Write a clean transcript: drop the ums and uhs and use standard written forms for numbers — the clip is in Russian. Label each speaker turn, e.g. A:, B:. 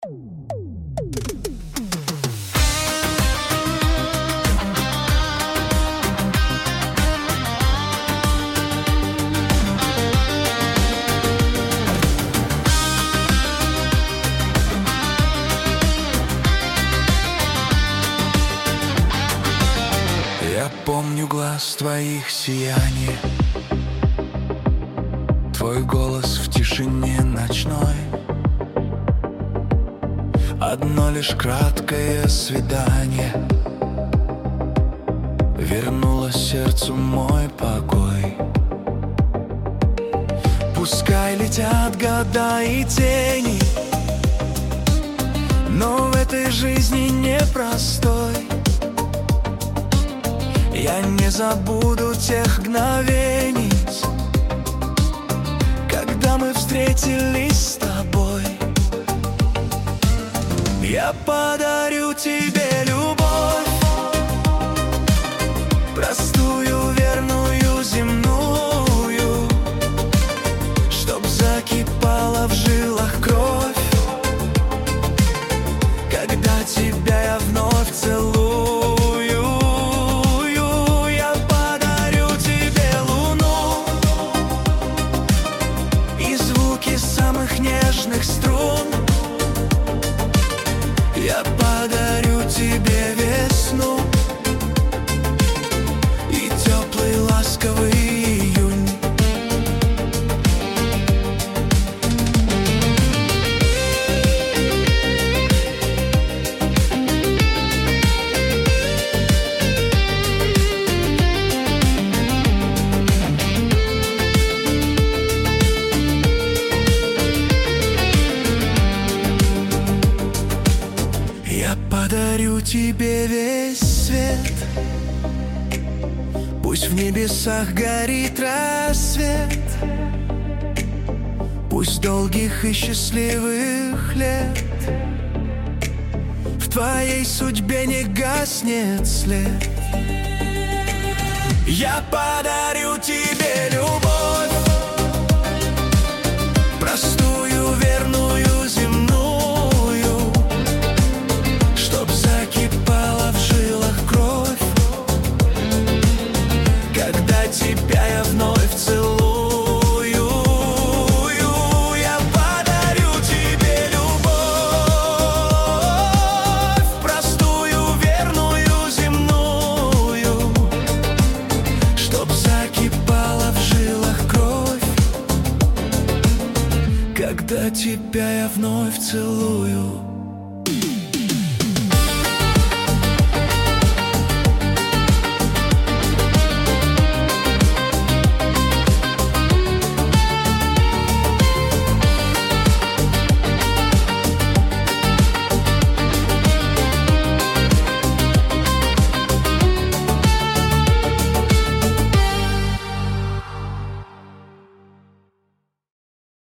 A: Я помню глаз твоих сияний, твой голос в тишине ночной. Одно лишь краткое свидание вернуло сердцу мой покой. Пускай летят года и тени, но в этой жизни непростой я не забуду тех мгновений, когда мы встретились с тобой. Я подарю тебе любовь, простую, верную, земную, чтоб закипала в жилах кровь, когда тебя я вновь целую. Струн. Я подарю тебе весну и теплый ласковый июнь. Подарю тебе весь свет, пусть в небесах горит рассвет, пусть долгих и счастливых лет в твоей судьбе не гаснет след. Я подарю тебе любовь,